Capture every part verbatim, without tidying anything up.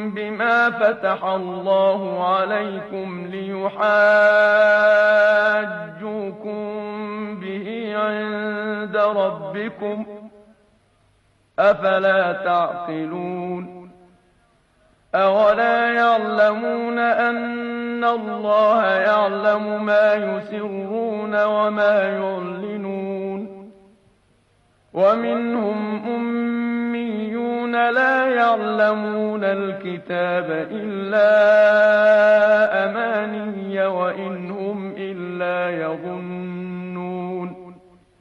بما فتح الله عليكم ليحاجوكم به عند ربكم أفلا تعقلون أولا يعلمون أن الله يعلم ما يسرون وما يعلنون ومنهم أميون لا يعلمون الكتاب إلا أماني وإن هم إلا يظنون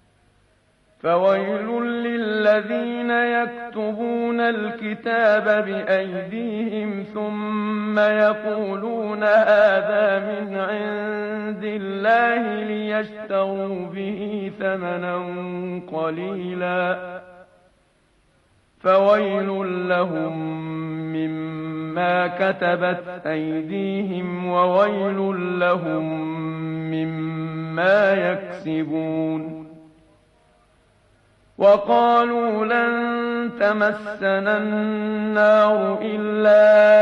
فويل للذين يكتبون الكتاب بأيديهم ثم يقولون هذا من عند الله ليشتروا به ثمنا قليلا فويل لهم مما كتبت أيديهم وويل لهم مما يكسبون وقالوا لن تمسنا النار إلا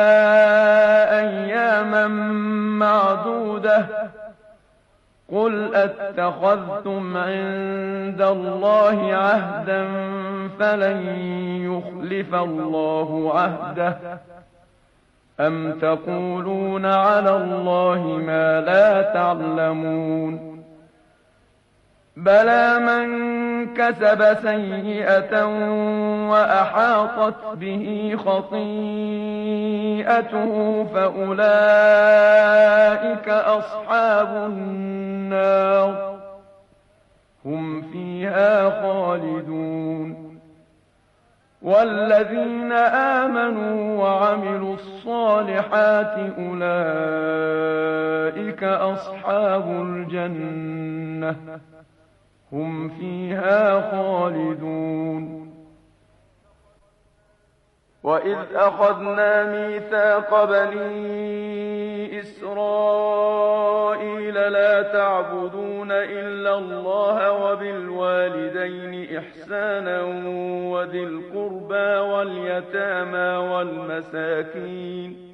أياما معدودة قل أتخذتم عند الله عهدا فلن يخلف الله عهده أم تقولون على الله ما لا تعلمون بلى من كسب سيئة وأحاطت به خطيئته فأولئك أصحاب النار هم فيها خالدون والذين آمنوا وعملوا الصالحات أولئك أصحاب الجنة هم فيها خالدون وإذ أخذنا ميثاق بني إسرائيل لا تعبدون إلا الله وبالوالدين إحسانا وذي القربى واليتامى والمساكين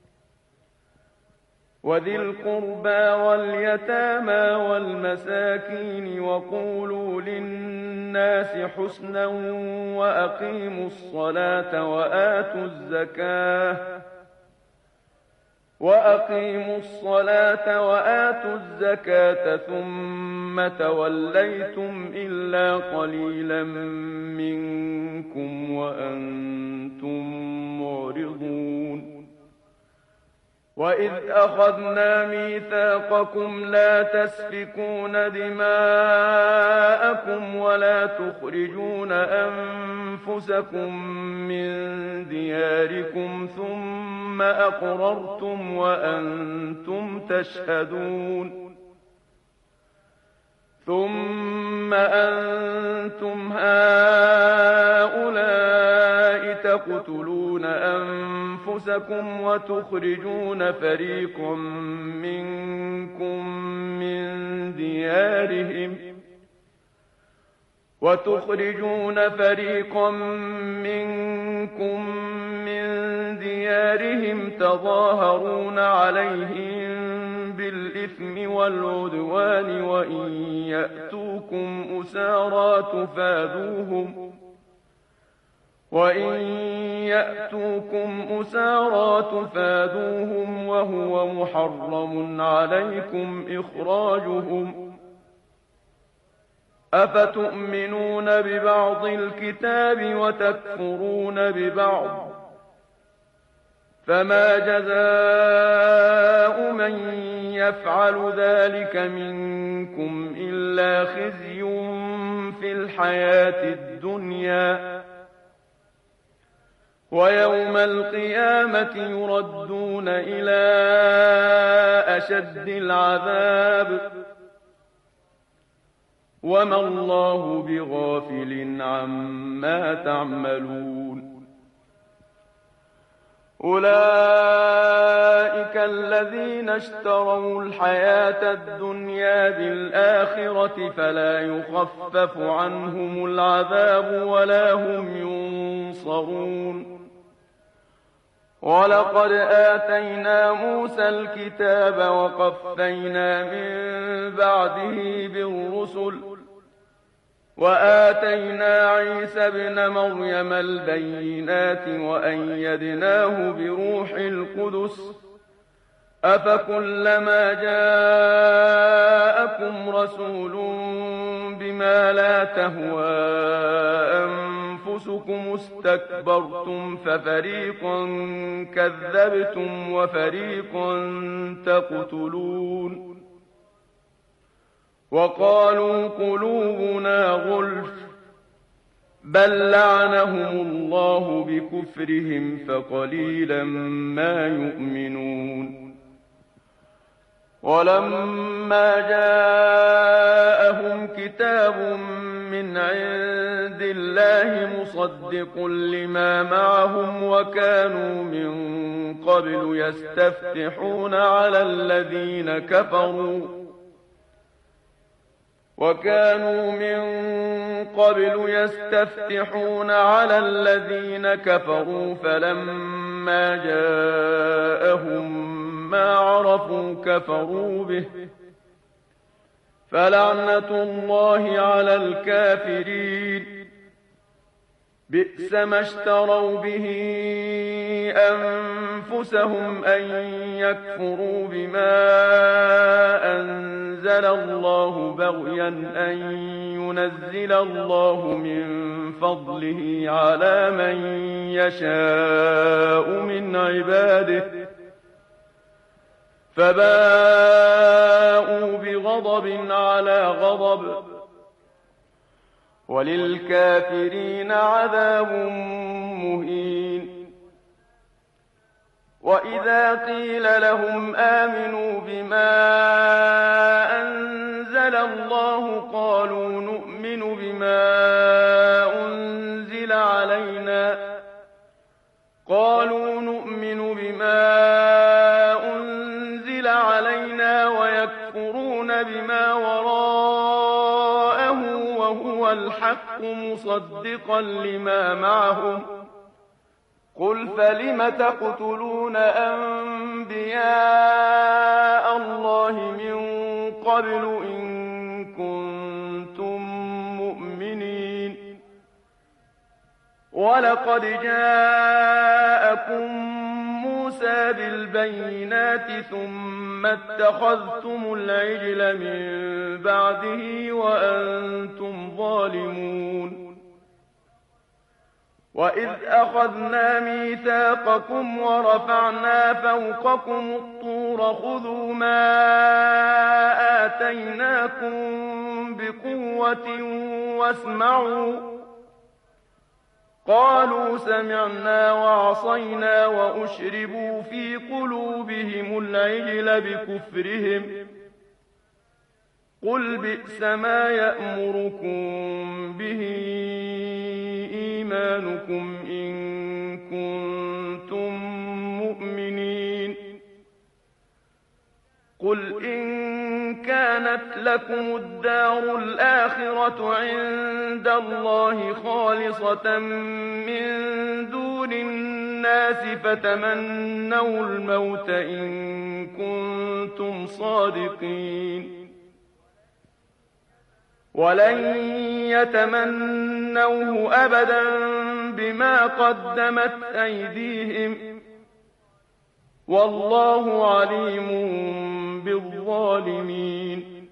وذي القربى واليتامى والمساكين وقولوا للناس حسنا وأقيموا الصلاة وآتوا الزكاة وأقيموا الصلاة وآتوا الزكاة ثم توليتم إلا قليلا منكم وأنتم معرضون وإذ أخذنا ميثاقكم لا تسفكون دماءكم ولا تخرجون أنفسكم من دياركم ثم أقررتم وأنتم تشهدون ثم أنتم هؤلاء تقتلون أنفسكم وتخرجون فريقا منكم من ديارهم وتخرجون فريقا منكم من ديارهم تظاهرون عليهم بالإثم والعدوان وإن يأتوكم أسارى تفادوهم وإن يأتوكم أسارى تفادوهم وهو محرم عليكم إخراجهم أفتؤمنون ببعض الكتاب وتكفرون ببعض فما جزاء من يفعل ذلك منكم إلا خزي في الحياة الدنيا ويوم القيامة يردون إلى أشد العذاب وما الله بغافل عما تعملون أولئك الذين اشتروا الحياة الدنيا بالآخرة فلا يخفف عنهم العذاب ولا هم ينصرون ولقد آتينا موسى الكتاب وقفينا من بعده بالرسل وآتينا عيسى ابن مريم البينات وأيدناه بروح القدس أفكلما جاءكم رسول بما لا تهوى أنفسكم استكبرتم ففريقا كذبتم وفريقا تقتلون وقالوا قلوبنا غلف بل لعنهم الله بكفرهم فقليلا ما يؤمنون ولما جاءهم كتاب من عند الله مصدق لما معهم وكانوا من قبل يستفتحون على الذين كفروا وكانوا من قبل يستفتحون على الذين كفروا فلما جاءهم ما عرفوا كفروا به فلعنة الله على الكافرين بئس ما اشتروا به أنفسهم أن يكفروا بما أنزل الله بغيا أن ينزل الله من فضله على من يشاء من عباده فباءوا بغضب على غضب وللكافرين عذاب مهين وإذا قيل لهم آمنوا بما أنزل الله قالوا نؤمن بما أنزل علينا قالوا نؤمن بما أنزل علينا ويكفرون بما وراءه وهو الحق مصدقا لما معهم قل فلم تقتلون أنبياء الله من قبل إن كنتم مؤمنين ولقد جاءكم موسى بالبينات ثم اتخذتم العجل من بعده وأنتم ظالمون وإذ أخذنا ميثاقكم ورفعنا فوقكم الطور خذوا ما آتيناكم بقوة واسمعوا قالوا سمعنا وعصينا وأشربوا في قلوبهم العجل بكفرهم قل بئس ما يأمركم به إيمانكم إن كنتم مؤمنين قل إن كانت لكم الدار الآخرة عند الله خالصة من دون الناس فتمنوا الموت إن كنتم صادقين ولن يتمنوه أبدا بما قدمت أيديهم والله عليم بالظالمين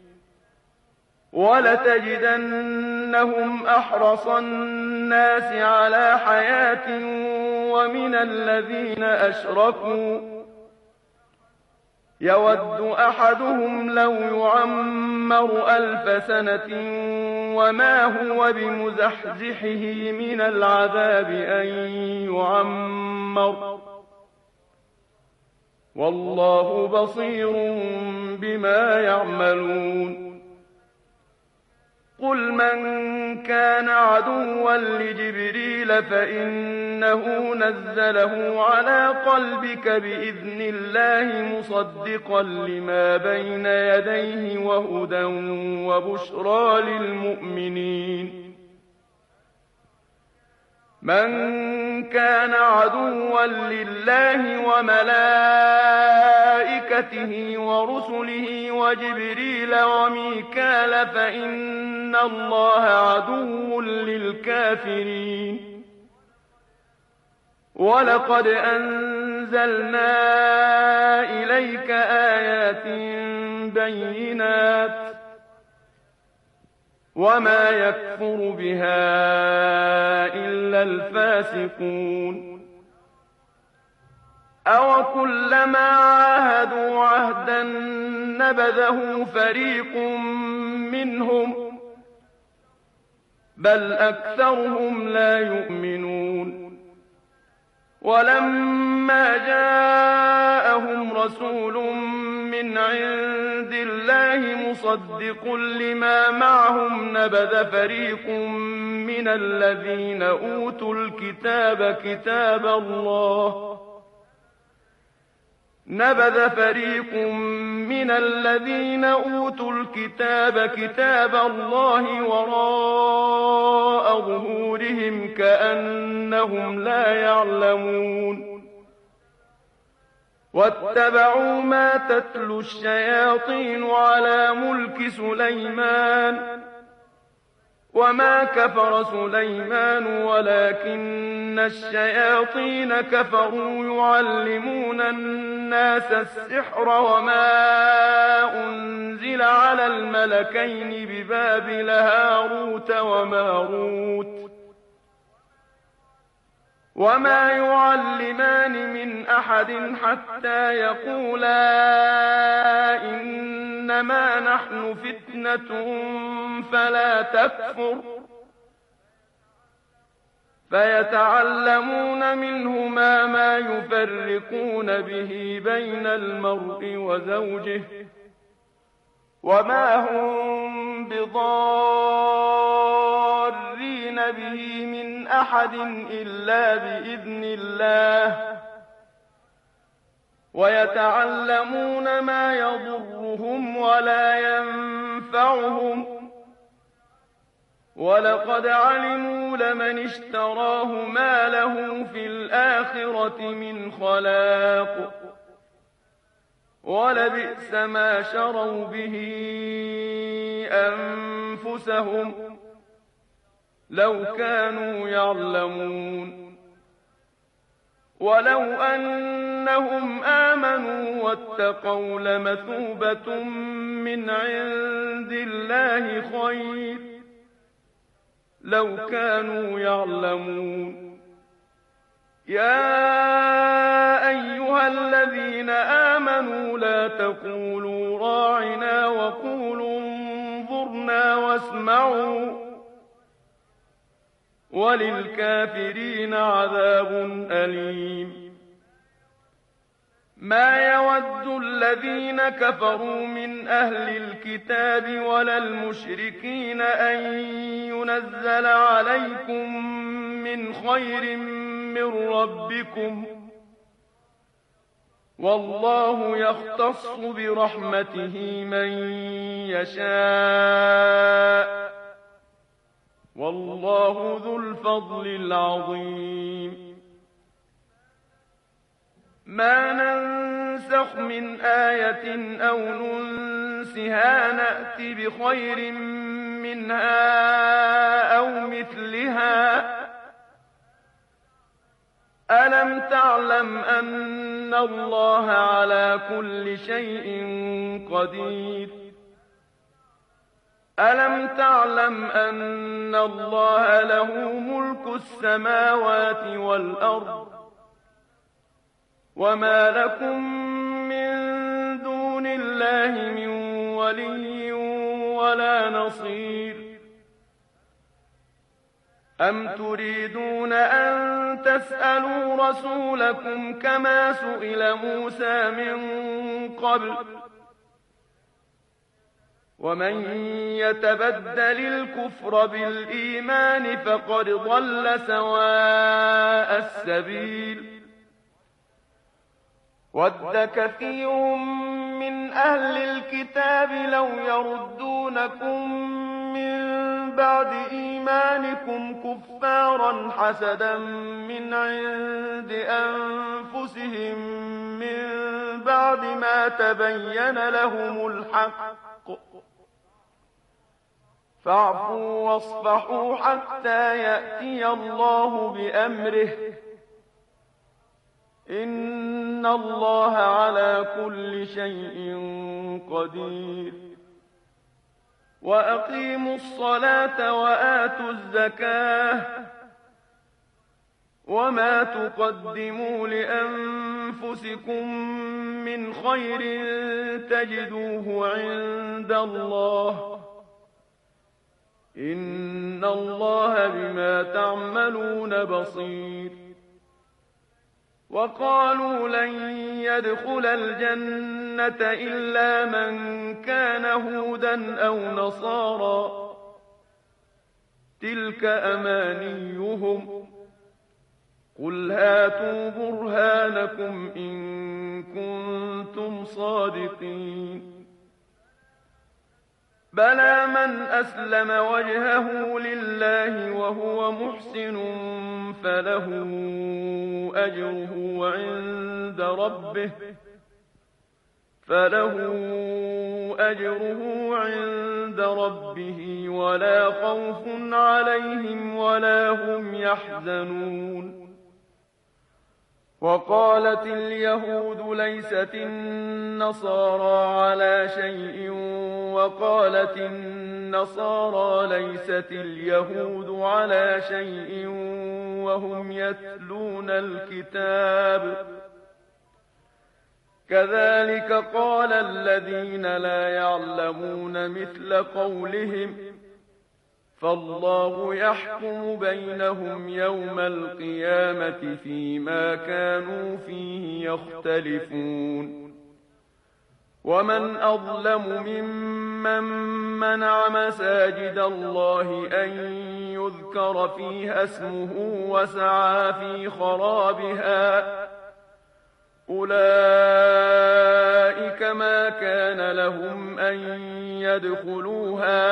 ولتجدنهم أحرص الناس على حياة ومن الذين أشركوا يود أحدهم لو يعمر ألف سنة وما هو بمزحزحه من العذاب أن يعمر والله بصير بما يعملون قل من كان عدوا لجبريل فإنه نزله على قلبك بإذن الله مصدقا لما بين يديه وهدى وبشرى للمؤمنين من كان عدوا لله وملائكته ورسله وجبريل وميكال فإن الله عدو للكافرين. ولقد أنزلنا إليك آيات بينات وما يكفر بها إلا الفاسقون. أو كلما عاهدوا عهدا نبذه فريق منهم بل أكثرهم لا يؤمنون. ولما جاءهم رسول من عند الله مصدق لما معهم نبذ فريق من الذين أوتوا الكتاب كتاب الله نبذ فريق من الذين أوتوا الكتاب كتاب الله وراء ظهورهم كأنهم لا يعلمون. واتبعوا ما تتلو الشياطين على ملك سليمان وما كفر سليمان ولكن الشياطين كفروا يعلمون الناس السحر وما أنزل على الملكين ببابل هاروت وماروت وما يعلمان من أحد حتى يقولا إنما نحن فتنة فلا تكفر فيتعلمون منهما ما يفرقون به بين المرء وزوجه وما هم بضارين به من أحد إلا بإذن الله ويتعلمون ما يضرهم ولا ينفعهم ولقد علموا لمن اشتراه ما له في الآخرة من خلاق ولبئس ما شروا به أنفسهم لو كانوا يعلمون. ولو أنهم آمنوا واتقوا لمثوبة من عند الله خير لو كانوا يعلمون. يا أيها الذين آمنوا لا تقولوا راعنا وقولوا انظرنا واسمعوا وللكافرين عذاب أليم. ما يود الذين كفروا من أهل الكتاب ولا المشركين أن ينزل عليكم من خير من ربكم والله يختص برحمته من يشاء والله ذو الفضل العظيم. ما ننسخ من آية أو ننسها نأت بخير منها أو مثلها ألم تعلم أن الله على كل شيء قدير ألم تعلم أن الله له ملك السماوات والأرض وما لكم من دون الله من ولي ولا نصير. أم تريدون أن تسألوا رسولكم كما سئل موسى من قبل ومن يتبدل الكفر بالإيمان فقد ضل سواء السبيل. ود كثير من أهل الكتاب لو يردونكم من بعد إيمانكم كفارا حسدا من عند أنفسهم من بعد ما تبين لهم الحق فاعفوا واصفحوا حتى يأتي الله بأمره إن الله على كل شيء قدير وأقيموا الصلاة وآتوا الزكاة وما تقدموا لأنفسكم من خير تجدوه عند الله إن الله بما تعملون بصير وقالوا لن يدخل الجنة إلا من كان هودا أو نصارى تلك أمانيهم قل هاتوا برهانكم إن كنتم صادقين بلى من أسلم وجهه لله وهو محسن فله أجره عند ربه فله أجره عند ربه ولا خوف عليهم ولا هم يحزنون وقالت اليهود ليست النصارى على شيء وقالت النصارى ليست اليهود على شيء وهم يتلون الكتاب كذلك قال الذين لا يعلمون مثل قولهم فالله يحكم بينهم يوم القيامة فيما كانوا فيه يختلفون ومن أظلم ممن منع مساجد الله أن يذكر فيها اسمه وسعى في خرابها أولئك ما كان لهم أن يدخلوها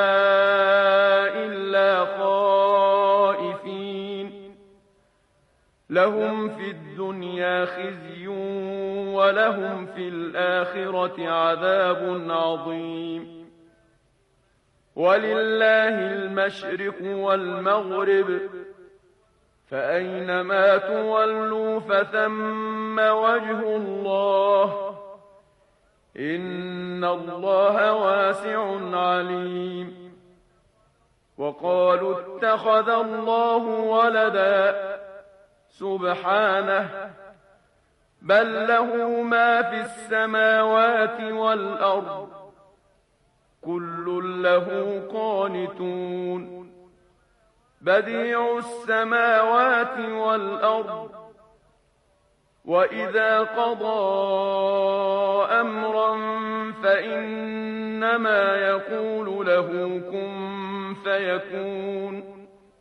إلا خائفين لهم في الدنيا خزي ولهم في الآخرة عذاب عظيم ولله المشرق والمغرب فأينما تولوا فثم وجه الله إن الله واسع عليم وقالوا اتخذ الله ولدا سبحانه بل له ما في السماوات والأرض كل له قانتون بديع السماوات والأرض وإذا قضى أمرا فإنما يقول له كن فيكون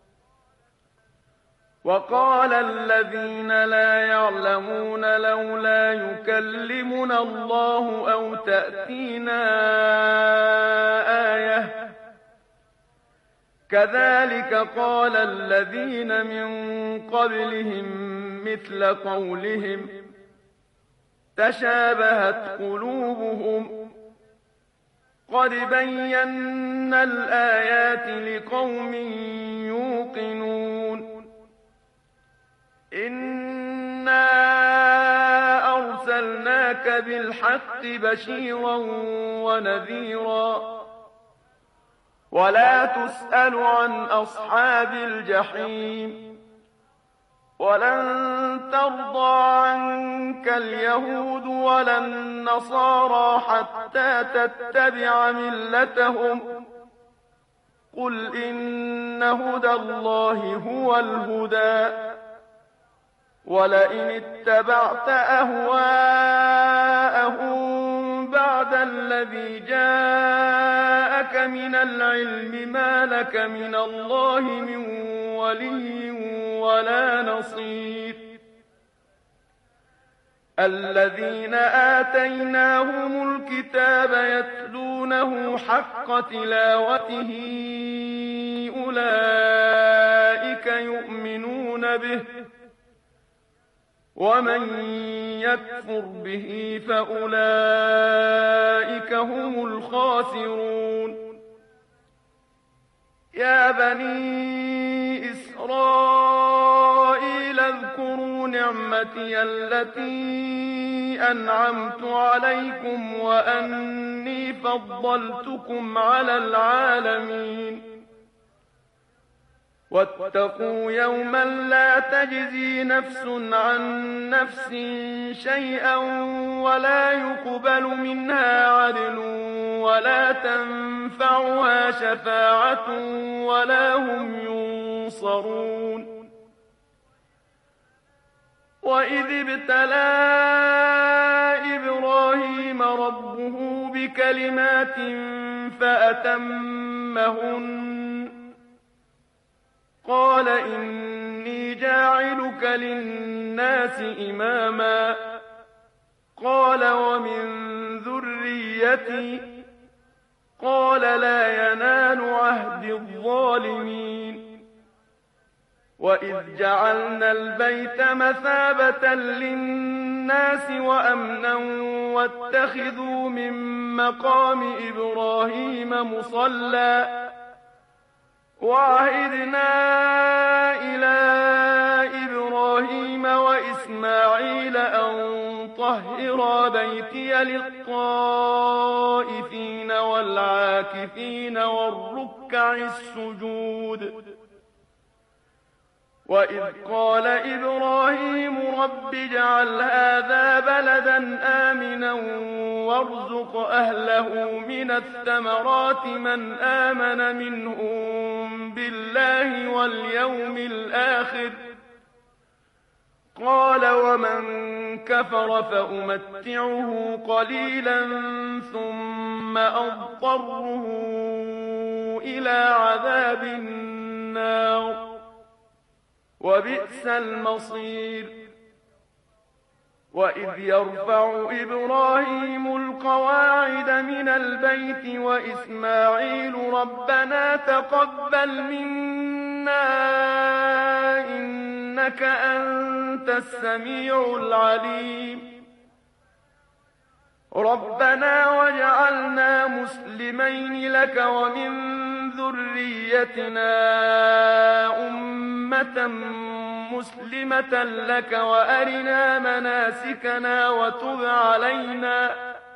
وقال الذين لا يعلمون لولا يكلمنا الله أو تأتينا آية كذلك قال الذين من قبلهم مثل قولهم تشابهت قلوبهم قد بينا الآيات لقوم يوقنون إنا أرسلناك بالحق بشيرا ونذيرا ولا تسأل عن أصحاب الجحيم ولن ترضى عنك اليهود ولا النصارى حتى تتبع ملتهم قل إن هدى الله هو الهدى ولئن اتبعت أهواءهم بعد الذي جاءك من العلم ما لك من الله من ولي ولا نصير الذين آتيناهم الكتاب يتلونه حق تلاوته أولئك يؤمنون به ومن يكفر به فأولئك هم الخاسرون يا بني إسرائيل اذكروا نعمتي التي أنعمت عليكم وأني فضلتكم على العالمين واتقوا يوما لا تجزي نفس عن نفس شيئا ولا يقبل منها عدل ولا تنفعها شفاعة ولا هم ينصرون وإذ ابتلى إبراهيم ربه بكلمات فأتمهن قال إني جاعلك للناس إماما قال ومن ذريتي قال لا ينال عهد الظالمين وإذ جعلنا البيت مثابة للناس وأمنا واتخذوا من مقام إبراهيم مصلى وعهدنا إلى إبراهيم وإسماعيل أن طهرا بيتي للطائفين والعاكفين والركع السجود وإذ قال إبراهيم رب اجعل هذا بلدا آمنا وارزق أهله من الثمرات من آمن منهم بالله واليوم الآخر قال ومن كفر فأمتعه قليلا ثم أضطره إلى عذاب النار وبئس المصير وإذ يرفع إبراهيم القواعد من البيت وإسماعيل ربنا تقبل منا إنك أنت السميع العليم ربنا واجعلنا مسلمين لك ومن ذريتنا أمة مسلمة لك وأرنا مناسكنا وتب علينا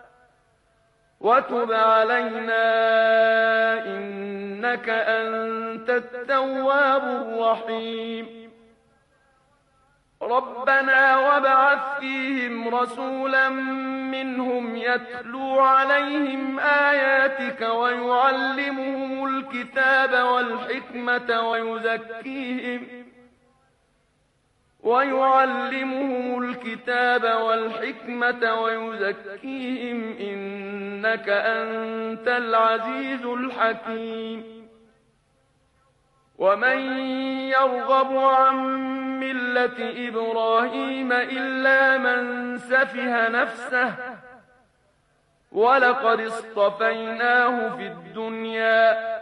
وتب علينا إنك أنت التواب الرحيم ربنا وابعث فيهم رسولا منهم يتلو عليهم آياتك ويعلمهم الكتاب والحكمة ويزكيهم ويعلمهم الكتاب والحكمة ويزكيهم إنك أنت العزيز الحكيم ومن يرغب عن ملة إبراهيم إلا من سفه نفسه ولقد اصطفيناه في الدنيا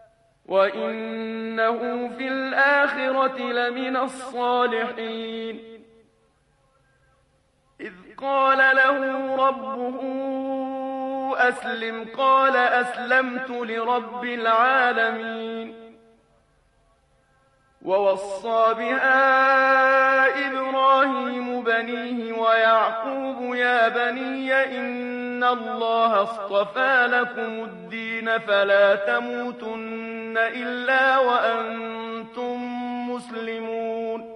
وإنه في الآخرة لمن الصالحين إذ قال له ربه أسلم قال أسلمت لرب العالمين ووصى بها إبراهيم بنيه ويعقوب يا بني إن الله اصطفى لكم الدين فلا تموتن إلا وأنتم مسلمون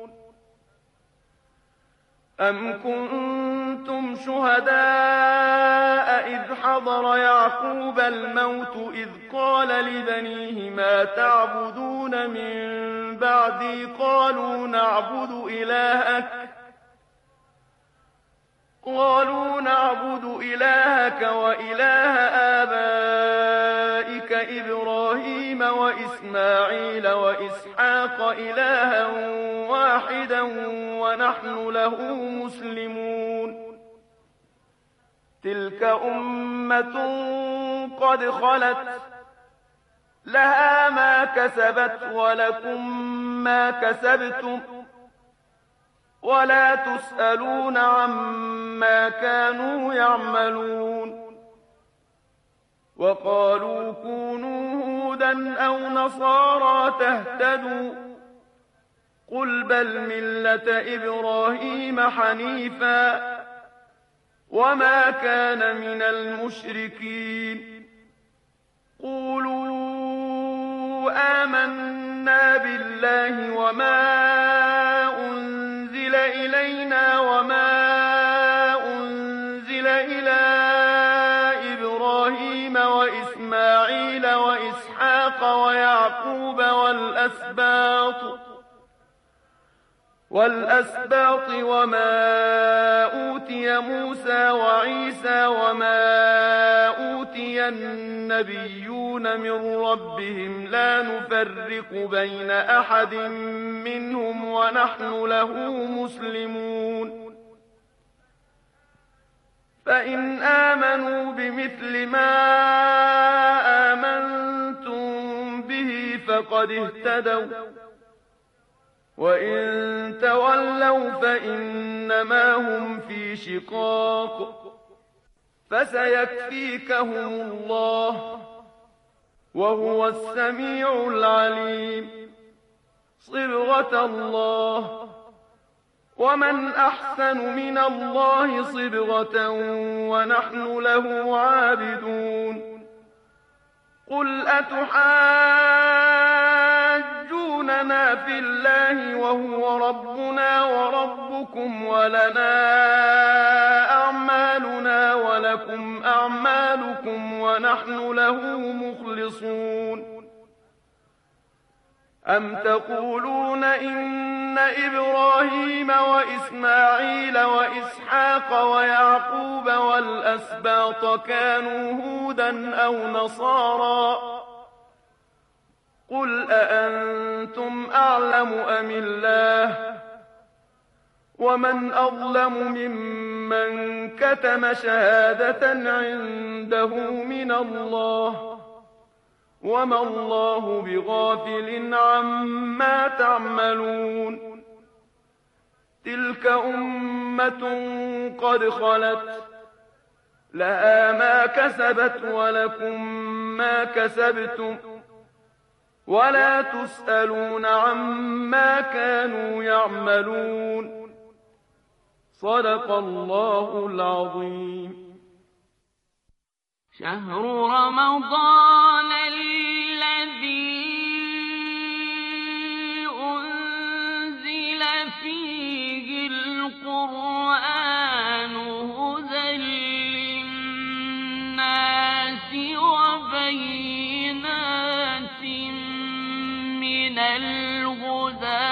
أم كنتم شهداء إذ حضر يعقوب الموت إذ قال لبنيه ما تعبدون من بعدي قالوا نعبد إلهك قالوا نعبد إلهك وإله آبائك إبراهيم وإسماعيل وإسحاق إلها واحدا ونحن له مسلمون تلك أمة قد خلت لها ما كسبت ولكم ما كسبتم ولا تسألون عما كانوا يعملون وقالوا كونوا هودا أو نصارى تهتدوا قل بل ملة إبراهيم حنيفا وما كان من المشركين قولوا آمنا بالله وما أنزل إلينا وما أنزل إلى إبراهيم وإسماعيل وإسحاق ويعقوب والأسباط والأسباط وما أوتي موسى وعيسى وما أوتي النبيون من ربهم لا نفرق بين أحد منهم ونحن له مسلمون فإن آمنوا بمثل ما آمنتم به فقد اهتدوا وإن تولوا فإنما هم في شقاق فسيكفيكهم الله وهو السميع العليم صبغة الله ومن أحسن من الله صبغة ونحن له عابدون قل أتحاجوننا في الله وهو ربنا وربكم ولنا أعمالنا ولكم أعمالكم ونحن له مخلصون أم تقولون إن إبراهيم وإسماعيل وإسحاق ويعقوب والأسباط كانوا هودا أو نصارى قل أأنتم أعلم أم الله ومن أظلم ممن كتم شهادة عنده من الله وما الله بغافل عما تعملون تلك أمة قد خلت لها ما كسبت ولكم ما كسبتم ولا تسألون عما كانوا يعملون صدق الله العظيم شهر رمضان الذي أنزل فيه القرآن هدى للناس وبينات من الهدى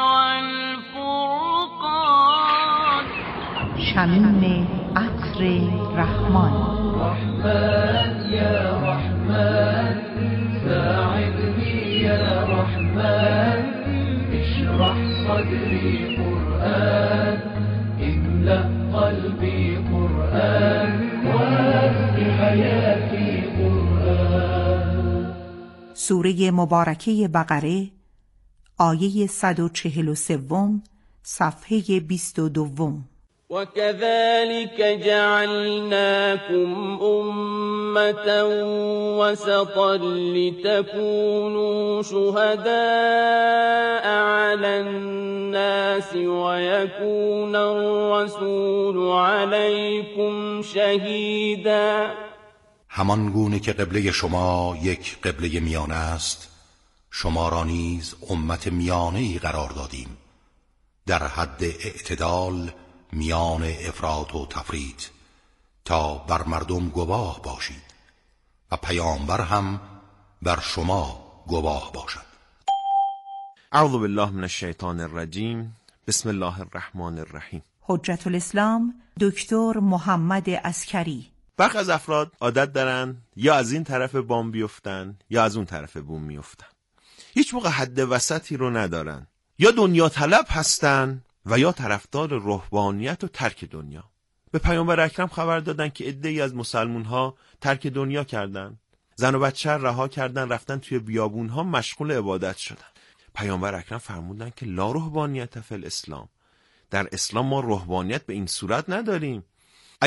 والفرقان شمیم عطر رحمان رحمن يا رحمن ساعدني يا رحمن اشرح صدري قرآن املأ قلبي قرآن واسق حياتي قرآن. سوره مبارکه بقره آیه صد و چهل و سوم صفحه بیست و دوم. وكذلك جعلناكم أمة وسطا لتكونوا شهداء على الناس ويكون الرسول عليكم شهيدا. همان گونه که قبله شما یک قبله میانه است شما را نیز امت میانه‌ای قرار دادیم در حد اعتدال میان افراط و تفریط تا بر مردم گواه باشید و پیامبر هم بر شما گواه باشد. اعوذ بالله من الشیطان الرجیم. بسم الله الرحمن الرحیم. حجت الاسلام دکتر محمد عسکری. برخی از افراد عادت دارن یا از این طرف بام بیفتن یا از اون طرف بوم میفتن. هیچ موقع حد وسطی رو ندارن. یا دنیا طلب هستن و یا طرفدار رهبانیت و ترک دنیا. به پیامبر اکرم خبر دادن که عده‌ای از مسلمان‌ها ترک دنیا کردن، زن و بچه رها کردن، رفتن توی بیابون‌ها مشغول عبادت شدن. پیامبر اکرم فرمودن که لا رهبانیت فی الاسلام، در اسلام ما رهبانیت به این صورت نداریم